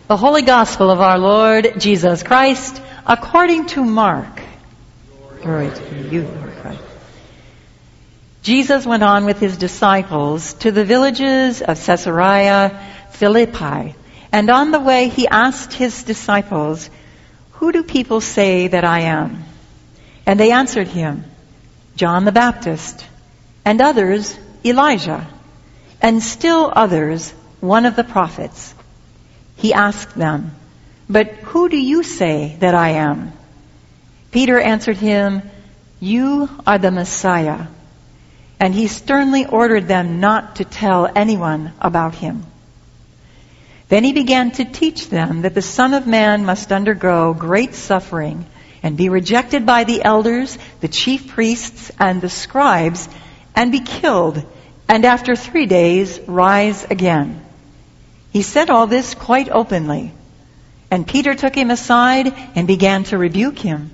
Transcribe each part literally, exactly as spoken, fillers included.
The Holy Gospel of our Lord Jesus Christ according to Mark. Glory to you, Lord Christ. Jesus went on with his disciples to the villages of Caesarea Philippi, and on the way he asked his disciples, "Who do people say that I am?" And they answered him, "John the Baptist, and others Elijah, and still others one of the prophets." He asked them, "But who do you say that I am?" Peter answered him, "You are the Messiah." And he sternly ordered them not to tell anyone about him. Then he began to teach them that the Son of Man must undergo great suffering and be rejected by the elders, the chief priests, and the scribes, and be killed, and after three days rise again. He said all this quite openly, and Peter took him aside and began to rebuke him.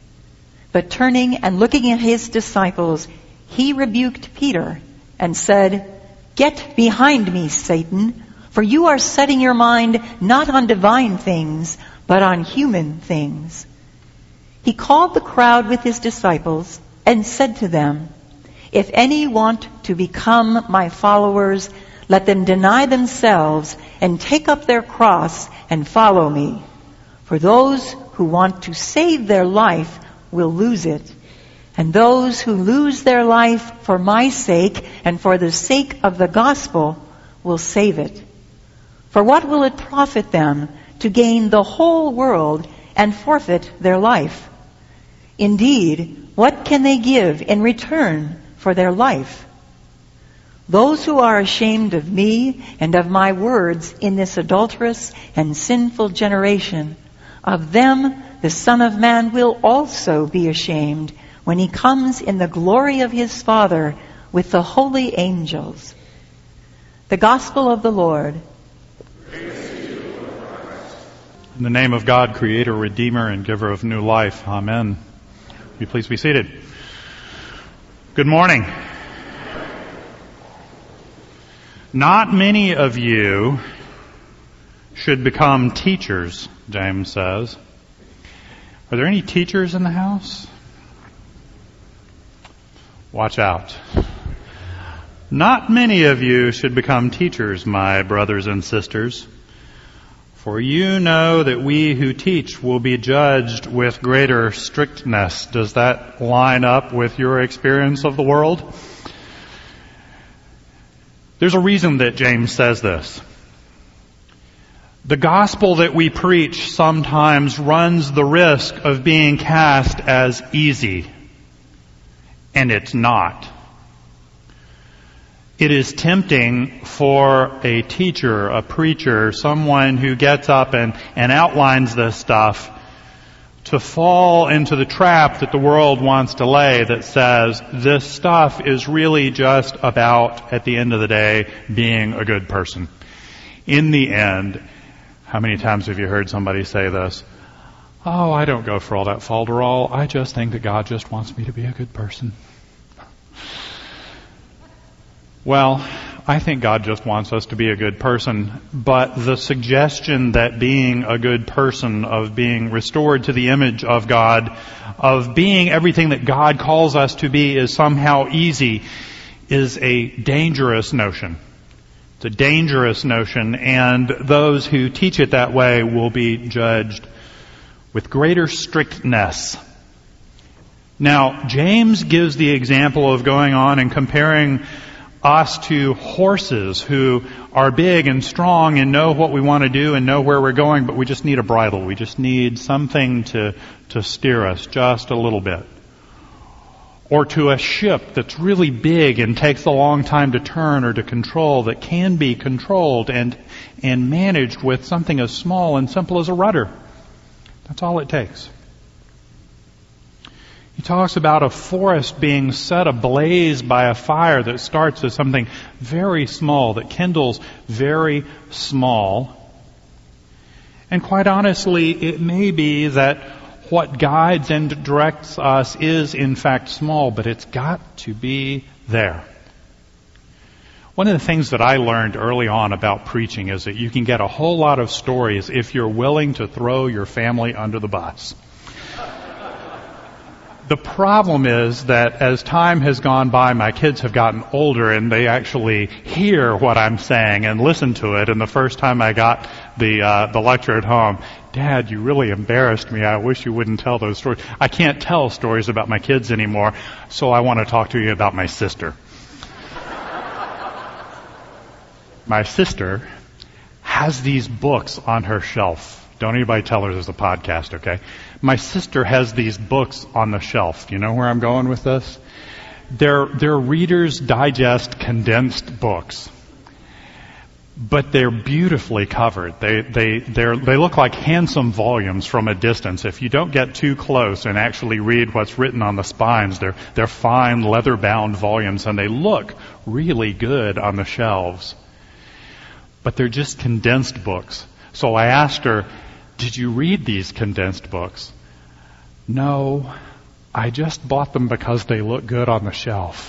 But turning and looking at his disciples, he rebuked Peter and said, "Get behind me, Satan, for you are setting your mind not on divine things, but on human things." He called the crowd with his disciples and said to them, "If any want to become my followers, let them deny themselves and take up their cross and follow me. For those who want to save their life will lose it. And those who lose their life for my sake and for the sake of the gospel will save it. For what will it profit them to gain the whole world and forfeit their life? Indeed, what can they give in return for their life? Those who are ashamed of me and of my words in this adulterous and sinful generation, of them the Son of Man will also be ashamed when he comes in the glory of his Father with the holy angels." The Gospel of the Lord. In the name of God, Creator, Redeemer, and Giver of new life. Amen. Will you please be seated? Good morning. Not many of you should become teachers, James says. Are there any teachers in the house? Watch out. Not many of you should become teachers, my brothers and sisters, for you know that we who teach will be judged with greater strictness. Does that line up with your experience of the world? There's a reason that James says this. The gospel that we preach sometimes runs the risk of being cast as easy, and it's not. It is tempting for a teacher, a preacher, someone who gets up and, and outlines this stuff to fall into the trap that the world wants to lay that says this stuff is really just about, at the end of the day, being a good person. In the end, how many times have you heard somebody say this? "Oh, I don't go for all that falderall. I just think that God just wants me to be a good person." Well, I think God just wants us to be a good person, but the suggestion that being a good person, of being restored to the image of God, of being everything that God calls us to be is somehow easy is a dangerous notion. It's a dangerous notion, and those who teach it that way will be judged with greater strictness. Now, James gives the example of going on and comparing us to horses who are big and strong and know what we want to do and know where we're going, but we just need a bridle. We just need something to, to steer us just a little bit. Or to a ship that's really big and takes a long time to turn or to control, that can be controlled and, and managed with something as small and simple as a rudder. That's all it takes. He talks about a forest being set ablaze by a fire that starts as something very small, that kindles very small. And quite honestly, it may be that what guides and directs us is in fact small, but it's got to be there. One of the things that I learned early on about preaching is that you can get a whole lot of stories if you're willing to throw your family under the bus. The problem is that as time has gone by, my kids have gotten older and they actually hear what I'm saying and listen to it. And the first time I got the uh, the lecture at home, Dad, you really embarrassed me. I wish you wouldn't tell those stories. I can't tell stories about my kids anymore, so I want to talk to you about my sister. My sister has these books on her shelf. Don't anybody tell her there's a podcast, okay? My sister has these books on the shelf. You know where I'm going with this? They're, they're Reader's Digest condensed books. But they're beautifully covered. They, they, they're, they look like handsome volumes from a distance. If you don't get too close and actually read what's written on the spines, they're, they're fine leather-bound volumes and they look really good on the shelves. But they're just condensed books. So I asked her, did you read these condensed books? No, I just bought them because they look good on the shelf.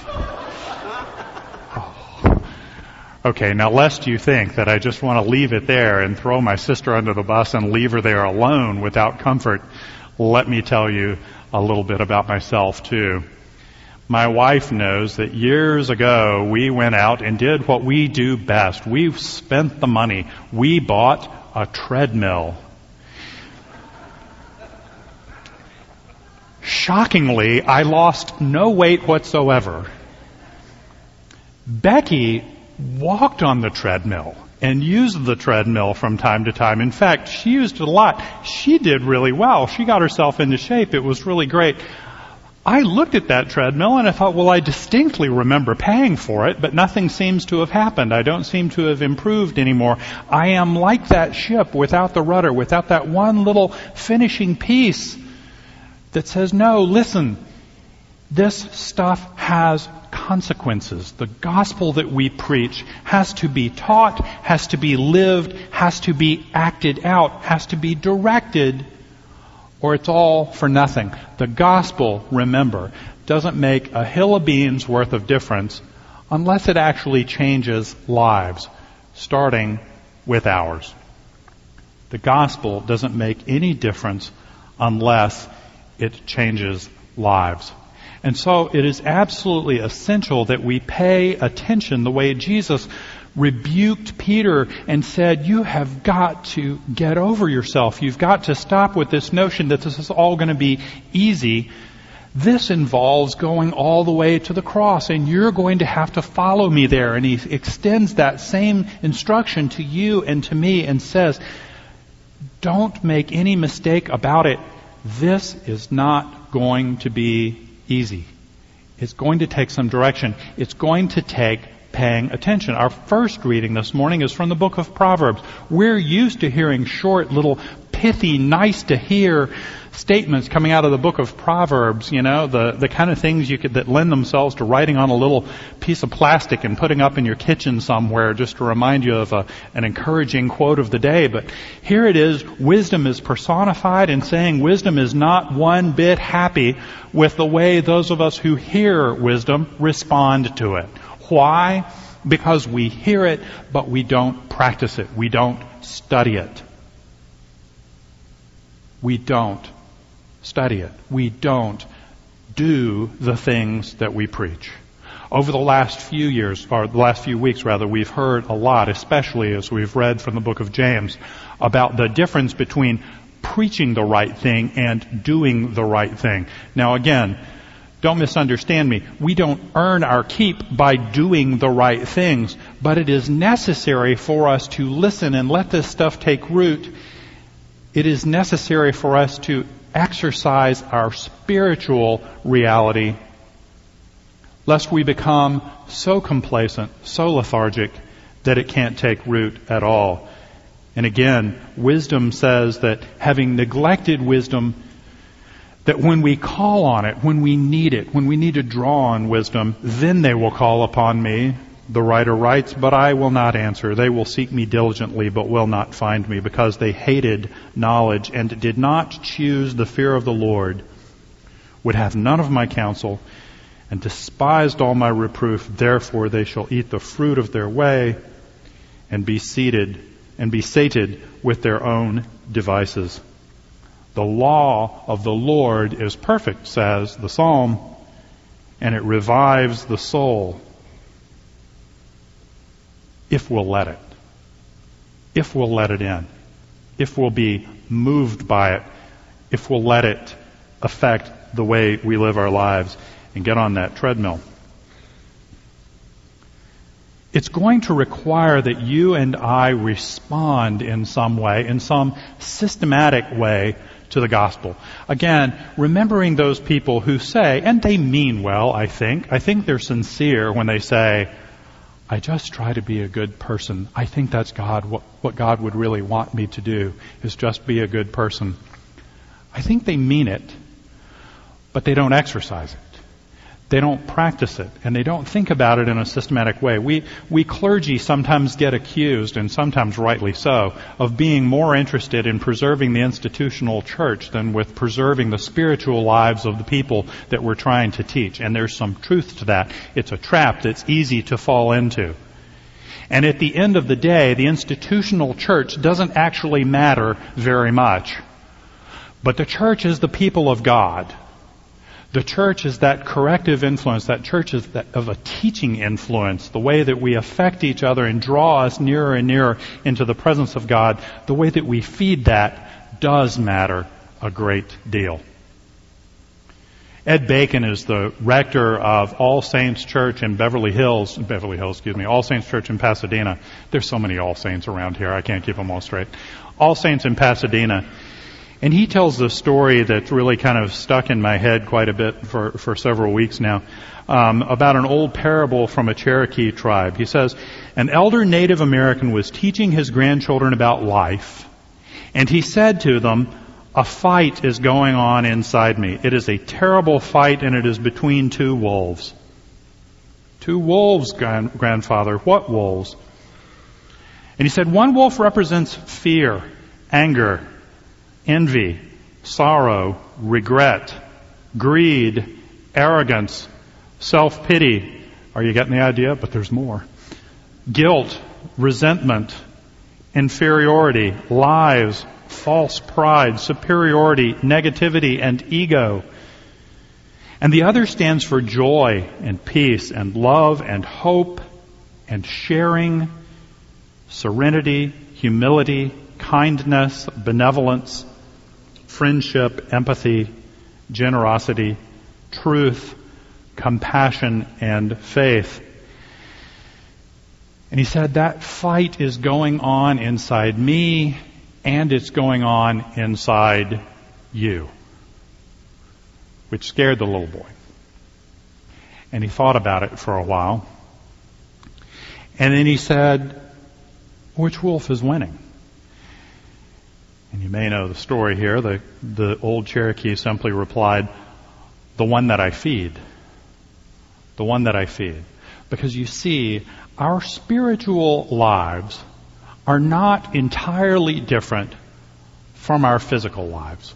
Oh. Okay, now lest you think that I just want to leave it there and throw my sister under the bus and leave her there alone without comfort, let me tell you a little bit about myself too. My wife knows that years ago we went out and did what we do best. We spent the money. We bought a treadmill. Shockingly, I lost no weight whatsoever. Becky walked on the treadmill and used the treadmill from time to time. In fact, she used it a lot. She did really well. She got herself into shape. It was really great. I looked at that treadmill and I thought, well, I distinctly remember paying for it, but nothing seems to have happened. I don't seem to have improved anymore. I am like that ship without the rudder, without that one little finishing piece that says, no, listen, this stuff has consequences. The gospel that we preach has to be taught, has to be lived, has to be acted out, has to be directed, or it's all for nothing. The gospel, remember, doesn't make a hill of beans worth of difference unless it actually changes lives, starting with ours. The gospel doesn't make any difference unless it changes lives. And so it is absolutely essential that we pay attention the way Jesus rebuked Peter and said, you have got to get over yourself. You've got to stop with this notion that this is all going to be easy. This involves going all the way to the cross, and you're going to have to follow me there. And he extends that same instruction to you and to me and says, don't make any mistake about it. This is not going to be easy. It's going to take some direction. It's going to take paying attention. Our first reading this morning is from the book of Proverbs. We're used to hearing short, little, pithy, nice to hear statements coming out of the book of Proverbs, you know, the, the kind of things you could, that lend themselves to writing on a little piece of plastic and putting up in your kitchen somewhere just to remind you of a, an encouraging quote of the day. But here it is, wisdom is personified and saying wisdom is not one bit happy with the way those of us who hear wisdom respond to it. Why? Because we hear it, but we don't practice it. We don't study it. We don't study it. We don't do the things that we preach. Over the last few years, or the last few weeks rather, we've heard a lot, especially as we've read from the book of James, about the difference between preaching the right thing and doing the right thing. Now again, don't misunderstand me. We don't earn our keep by doing the right things, but it is necessary for us to listen and let this stuff take root. It is necessary for us to exercise our spiritual reality, lest we become so complacent, so lethargic, that it can't take root at all. And again, wisdom says that having neglected wisdom, that when we call on it, when we need it, when we need to draw on wisdom, then they will call upon me. The writer writes, but I will not answer. They will seek me diligently, but will not find me, because they hated knowledge and did not choose the fear of the Lord, would have none of my counsel, and despised all my reproof. Therefore they shall eat the fruit of their way and be seated and be sated with their own devices. The law of the Lord is perfect, says the psalm, and it revives the soul if we'll let it. If we'll let it in. If we'll be moved by it. If we'll let it affect the way we live our lives and get on that treadmill. It's going to require that you and I respond in some way, in some systematic way, to the gospel. Again, remembering those people who say, and they mean well, I think. I think they're sincere when they say, I just try to be a good person. I think that's God. What, what God would really want me to do is just be a good person. I think they mean it, but they don't exercise it. They don't practice it, and they don't think about it in a systematic way. We, we clergy sometimes get accused, and sometimes rightly so, of being more interested in preserving the institutional church than with preserving the spiritual lives of the people that we're trying to teach. And there's some truth to that. It's a trap that's easy to fall into. And at the end of the day, the institutional church doesn't actually matter very much. But the church is the people of God. The church is that corrective influence. That church is that of a teaching influence. The way that we affect each other and draw us nearer and nearer into the presence of God. The way that we feed that does matter a great deal. Ed Bacon is the rector of All Saints Church in Beverly Hills, Beverly Hills, excuse me, All Saints Church in Pasadena. There's so many All Saints around here, I can't keep them all straight. All Saints in Pasadena. And he tells the story that's really kind of stuck in my head quite a bit for, for several weeks now, um, about an old parable from a Cherokee tribe. He says, an elder Native American was teaching his grandchildren about life, and he said to them, a fight is going on inside me. It is a terrible fight, and it is between two wolves. Two wolves, grand, grandfather. What wolves? And he said, one wolf represents fear, anger, envy, sorrow, regret, greed, arrogance, self-pity. Are you getting the idea? But there's more. Guilt, resentment, inferiority, lies, false pride, superiority, negativity, and ego. And the other stands for joy and peace and love and hope and sharing, serenity, humility, kindness, benevolence, friendship, empathy, generosity, truth, compassion, and faith. And he said that fight is going on inside me, and it's going on inside you. Which scared the little boy. And he thought about it for a while. And then he said, which wolf is winning? And you may know the story here. The, the old Cherokee simply replied, the one that I feed. The one that I feed. Because you see, our spiritual lives are not entirely different from our physical lives.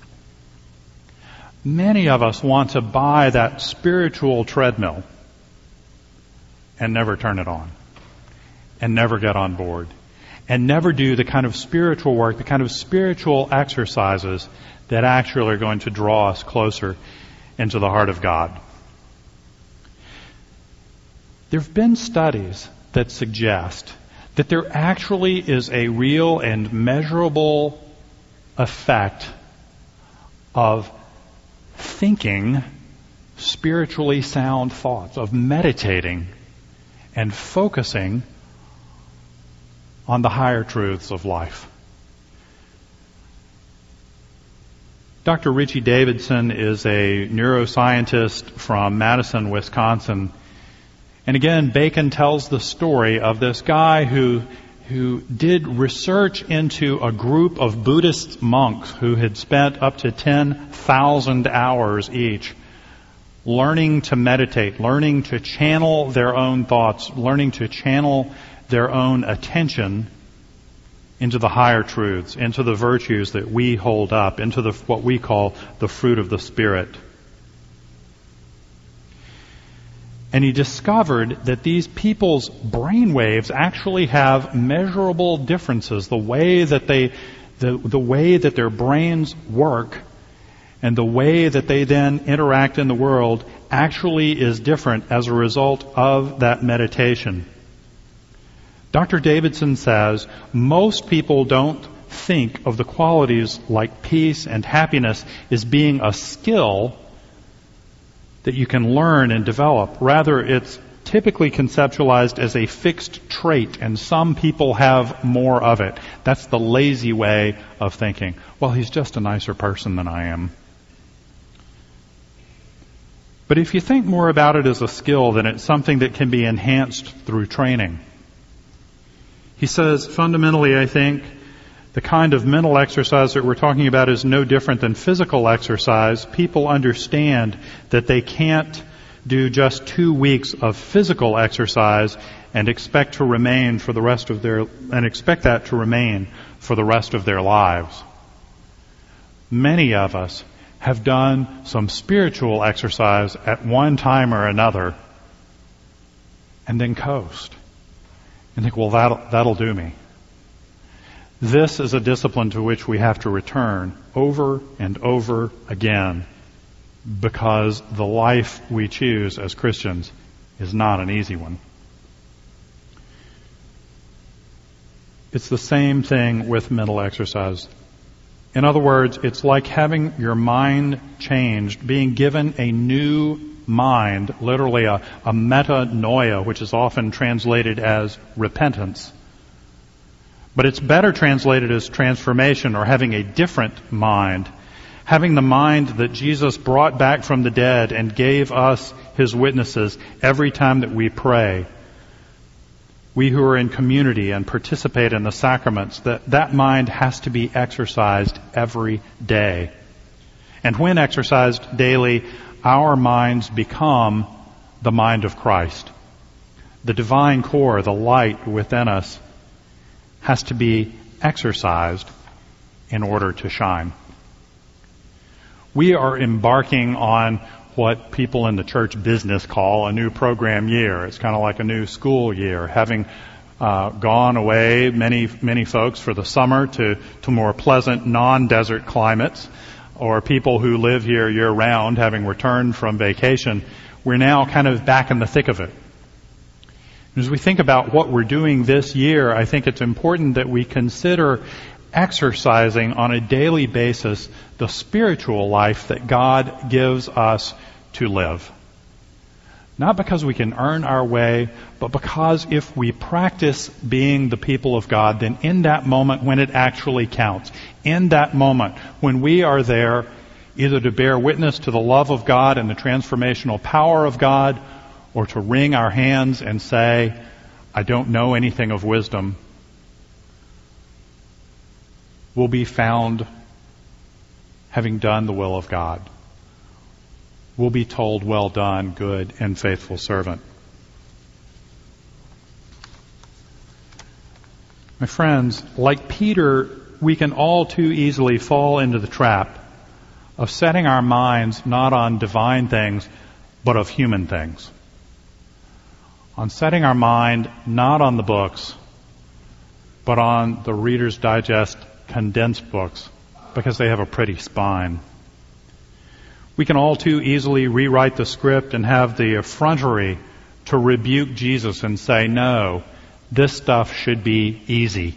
Many of us want to buy that spiritual treadmill and never turn it on. And never get on board. And never do the kind of spiritual work, the kind of spiritual exercises that actually are going to draw us closer into the heart of God. There have been studies that suggest that there actually is a real and measurable effect of thinking spiritually sound thoughts, of meditating and focusing on the higher truths of life. Doctor Richie Davidson is a neuroscientist from Madison, Wisconsin. And again, Bacon tells the story of this guy who who did research into a group of Buddhist monks who had spent up to ten thousand hours each learning to meditate, learning to channel their own thoughts, learning to channel their own attention into the higher truths, into the virtues that we hold up, into the what we call the fruit of the Spirit. And he discovered that these people's brain waves actually have measurable differences. The way that they, the, the way that their brains work and the way that they then interact in the world actually is different as a result of that meditation. Doctor Davidson says most people don't think of the qualities like peace and happiness as being a skill that you can learn and develop. Rather, it's typically conceptualized as a fixed trait, and some people have more of it. That's the lazy way of thinking. Well, he's just a nicer person than I am. But if you think more about it as a skill, then it's something that can be enhanced through training. He says, fundamentally, I think, the kind of mental exercise that we're talking about is no different than physical exercise. People understand that they can't do just two weeks of physical exercise and expect to remain for the rest of their, and expect that to remain for the rest of their lives. Many of us have done some spiritual exercise at one time or another and then coast and think, well, that'll, that'll do me. This is a discipline to which we have to return over and over again because the life we choose as Christians is not an easy one. It's the same thing with mental exercise. In other words, it's like having your mind changed, being given a new mind, literally a, a metanoia, which is often translated as repentance. But it's better translated as transformation or having a different mind. Having the mind that Jesus brought back from the dead and gave us His witnesses every time that we pray. We who are in community and participate in the sacraments, that, that mind has to be exercised every day. And when exercised daily, our minds become the mind of Christ. The divine core, the light within us, has to be exercised in order to shine. We are embarking on what people in the church business call a new program year. It's kind of like a new school year. Having uh, gone away, many many folks, for the summer to, to more pleasant non-desert climates, or people who live here year-round having returned from vacation, we're now kind of back in the thick of it. As we think about what we're doing this year, I think it's important that we consider exercising on a daily basis the spiritual life that God gives us to live. Not because we can earn our way, but because if we practice being the people of God, then in that moment when it actually counts, in that moment when we are there either to bear witness to the love of God and the transformational power of God, or to wring our hands and say, I don't know anything of wisdom, we'll be found having done the will of God. We'll be told, well done, good and faithful servant. My friends, like Peter, we can all too easily fall into the trap of setting our minds not on divine things, but of human things. On setting our mind not on the books, but on the Reader's Digest condensed books, because they have a pretty spine. We can all too easily rewrite the script and have the effrontery to rebuke Jesus and say, no, this stuff should be easy.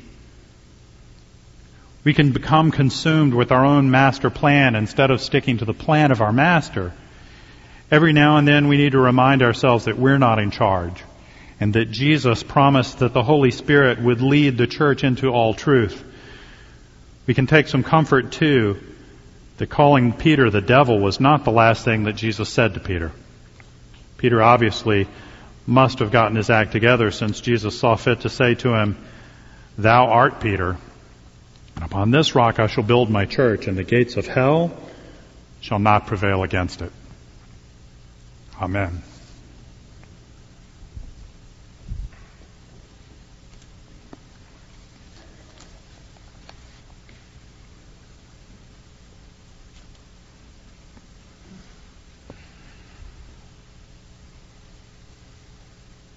We can become consumed with our own master plan instead of sticking to the plan of our master. Every now and then we need to remind ourselves that we're not in charge, and that Jesus promised that the Holy Spirit would lead the church into all truth. We can take some comfort, too, that calling Peter the devil was not the last thing that Jesus said to Peter. Peter obviously must have gotten his act together, since Jesus saw fit to say to him, Thou art Peter, and upon this rock I shall build my church, and the gates of hell shall not prevail against it. Amen.